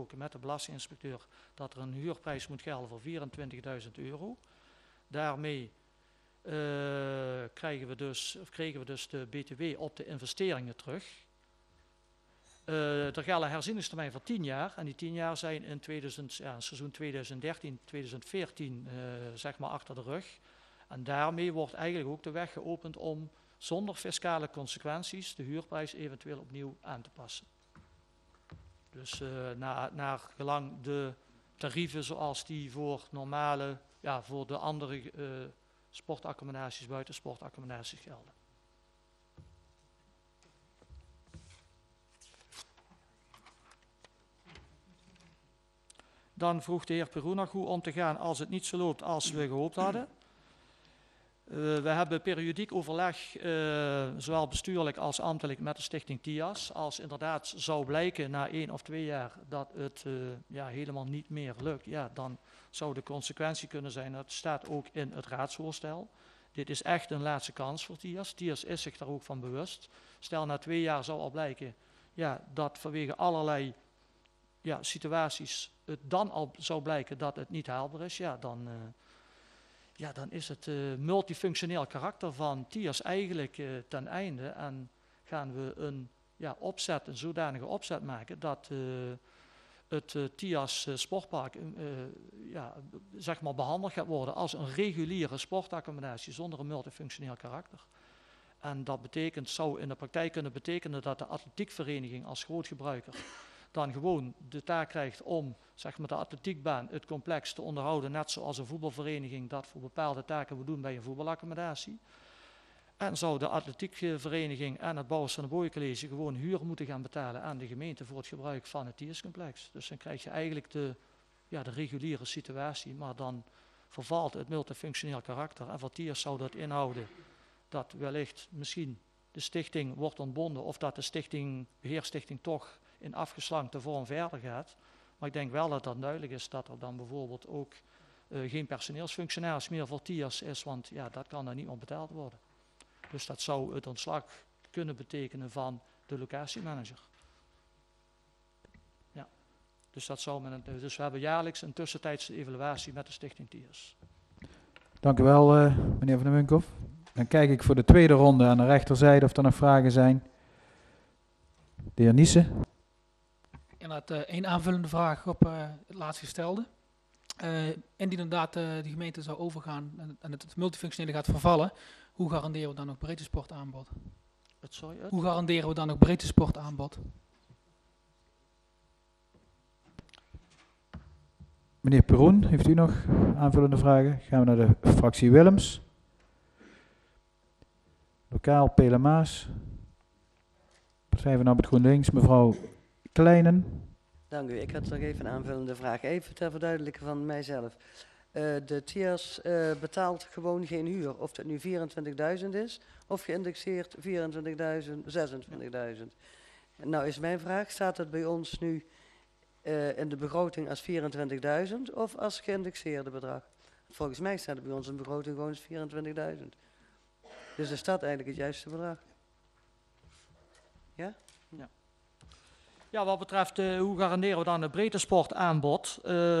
afgesproken met de belastinginspecteur dat er een huurprijs moet gelden voor €24.000. Daarmee kregen we dus de BTW op de investeringen terug. Er geldt een herzieningstermijn van 10 jaar. En die 10 jaar zijn in seizoen 2013, 2014 zeg maar achter de rug. En daarmee wordt eigenlijk ook de weg geopend om zonder fiscale consequenties de huurprijs eventueel opnieuw aan te passen. Dus naar gelang de tarieven zoals die voor normale, voor de andere sportaccommodaties, buitensportaccommodaties gelden. Dan vroeg de heer Peru nog hoe om te gaan als het niet zo loopt als we gehoopt hadden. We hebben periodiek overleg, zowel bestuurlijk als ambtelijk, met de stichting TIAS. Als inderdaad zou blijken na 1 of 2 jaar dat het helemaal niet meer lukt, dan zou de consequentie kunnen zijn, dat staat ook in het raadsvoorstel. Dit is echt een laatste kans voor TIAS. TIAS is zich daar ook van bewust. Stel na 2 jaar zou al blijken dat vanwege allerlei situaties het dan al zou blijken dat het niet haalbaar is, dan is het multifunctioneel karakter van TIAS eigenlijk ten einde. En gaan we een zodanige opzet maken dat het TIAS sportpark zeg maar behandeld gaat worden als een reguliere sportaccommodatie zonder een multifunctioneel karakter. En dat zou in de praktijk kunnen betekenen dat de atletiekvereniging als grootgebruiker dan gewoon de taak krijgt om zeg maar, de atletiekbaan, het complex te onderhouden, net zoals een voetbalvereniging dat voor bepaalde taken we doen bij een voetbalaccommodatie. En zou de atletiekvereniging en het Bouwers van de Boyencollege gewoon huur moeten gaan betalen aan de gemeente voor het gebruik van het TIAS-complex. Dus dan krijg je eigenlijk de reguliere situatie, maar dan vervalt het multifunctioneel karakter. En voor TIAS zou dat inhouden dat wellicht misschien de stichting wordt ontbonden of dat de beheerstichting toch in afgeslankte vorm verder gaat. Maar ik denk wel dat dat duidelijk is dat er dan bijvoorbeeld ook geen personeelsfunctionaris meer voor TIAS is, want dat kan dan niet meer betaald worden. Dus dat zou het ontslag kunnen betekenen van de locatiemanager. Ja, dus dat zou dus we hebben jaarlijks een tussentijdse evaluatie met de stichting TIAS. Dank u wel, meneer Van der Munkhoff. Dan kijk ik voor de tweede ronde aan de rechterzijde of er nog vragen zijn. De heer Niesen. Inderdaad, 1 aanvullende vraag op het laatst gestelde. Indien inderdaad de gemeente zou overgaan en het multifunctionele gaat vervallen, hoe garanderen we dan nog breedte sportaanbod? Hoe garanderen we dan nog breedte sportaanbod? Meneer Peroen, heeft u nog aanvullende vragen? Gaan we naar de fractie Willems. Lokaal Pelemaas. Partij van Arbeid GroenLinks, mevrouw Kleinen. Dank u. Ik had nog even een aanvullende vraag. Even ter verduidelijking van mijzelf. De TIAS betaalt gewoon geen huur. Of het nu 24.000 is of geïndexeerd 24.000, 26.000. Nou is mijn vraag, staat het bij ons nu in de begroting als 24.000 of als geïndexeerde bedrag? Volgens mij staat het bij ons in de begroting gewoon als 24.000. Dus is dat eigenlijk het juiste bedrag? Ja? Ja. Ja, wat betreft hoe garanderen we dan het breedte sportaanbod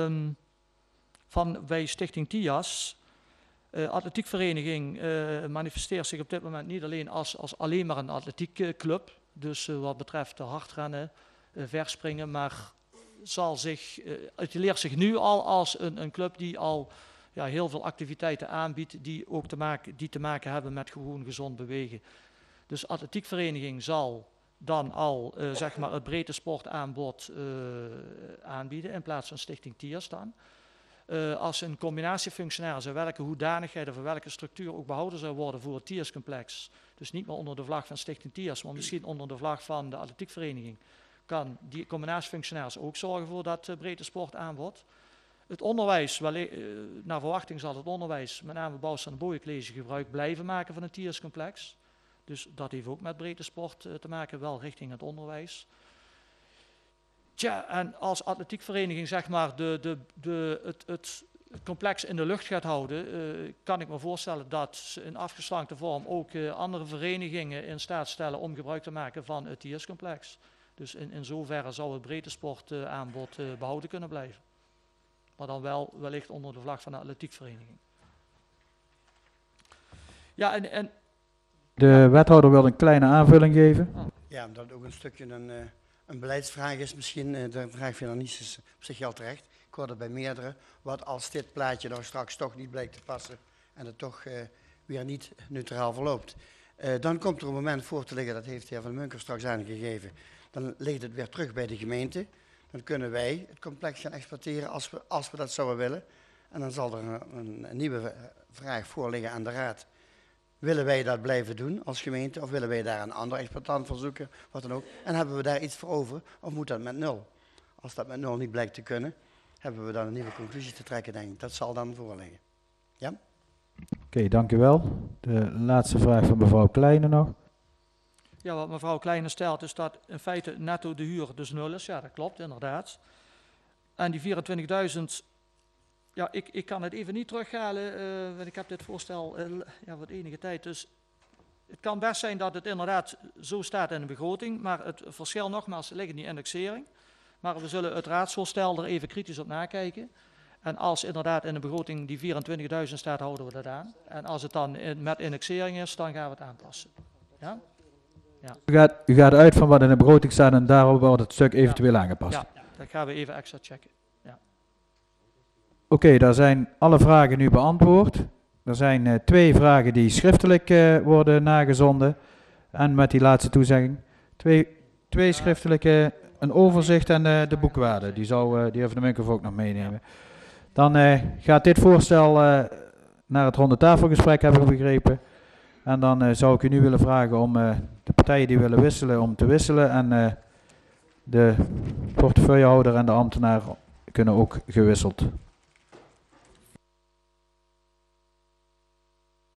van bij Stichting TIAS. Atletiekvereniging manifesteert zich op dit moment niet alleen als alleen maar een atletiekclub. Dus wat betreft hardrennen, verspringen, maar het leert zich nu al als een club die al heel veel activiteiten aanbiedt die ook te maken hebben met gewoon gezond bewegen. Dus atletiekvereniging zal dan al zeg maar het breedte sportaanbod aanbieden in plaats van Stichting TIAS dan. Als een combinatiefunctionaris in welke hoedanigheid of welke structuur ook behouden zou worden voor het TIAS-complex, dus niet meer onder de vlag van Stichting TIAS, maar misschien onder de vlag van de atletiekvereniging, kan die combinatiefunctionaris ook zorgen voor dat breedte sportaanbod. Het onderwijs, naar verwachting zal het onderwijs, met name Bouwers van de Boyencollege, gebruik blijven maken van het TIAS-complex. Dus dat heeft ook met breedte sport te maken, wel richting het onderwijs. Tja, en als atletiekvereniging zeg maar het complex in de lucht gaat houden, kan ik me voorstellen dat ze in afgeslankte vorm ook andere verenigingen in staat stellen om gebruik te maken van het TIAS-complex. Dus in zoverre zou het breedte sportaanbod behouden kunnen blijven. Maar dan wel wellicht onder de vlag van de atletiekvereniging. Ja, en De wethouder wil een kleine aanvulling geven. Ja, omdat het ook een stukje een beleidsvraag is misschien. De vraag van Anies is op zich al terecht. Ik hoor dat bij meerdere. Wat als dit plaatje nou straks toch niet blijkt te passen en het toch weer niet neutraal verloopt. Dan komt er een moment voor te liggen, dat heeft de heer Van Munker straks aangegeven. Dan ligt het weer terug bij de gemeente. Dan kunnen wij het complex gaan exploiteren als we dat zouden willen. En dan zal er een nieuwe vraag voorliggen aan de raad. Willen wij dat blijven doen als gemeente of willen wij daar een ander exploitant voor zoeken, wat dan ook. En hebben we daar iets voor over of moet dat met 0? Als dat met 0 niet blijkt te kunnen, hebben we dan een nieuwe conclusie te trekken, denk ik. Dat zal dan voorliggen. Ja? Oké, dank u wel. De laatste vraag van mevrouw Kleine nog. ja, wat mevrouw Kleine stelt is dat in feite netto de huur dus 0 is. Ja, dat klopt inderdaad. En die 24.000, ja, ik kan het even niet terughalen, want ik heb dit voorstel wat enige tijd. Dus het kan best zijn dat het inderdaad zo staat in de begroting, maar het verschil nogmaals ligt in die indexering. Maar we zullen het raadsvoorstel er even kritisch op nakijken. En als inderdaad in de begroting die 24.000 staat, houden we dat aan. En als het dan met indexering is, dan gaan we het aanpassen. Ja? Ja. U gaat uit van wat in de begroting staat en daarop wordt het stuk eventueel aangepast. Ja, dat gaan we even extra checken. Oké, daar zijn alle vragen nu beantwoord. Er zijn 2 vragen die schriftelijk worden nagezonden. En met die laatste toezegging. Twee schriftelijke, een overzicht en de boekwaarde. Die zou de heer Van de Munker ook nog meenemen. Dan gaat dit voorstel naar het ronde tafelgesprek, heb ik begrepen. En dan zou ik u nu willen vragen om de partijen die willen wisselen, om te wisselen. En de portefeuillehouder en de ambtenaar kunnen ook gewisseld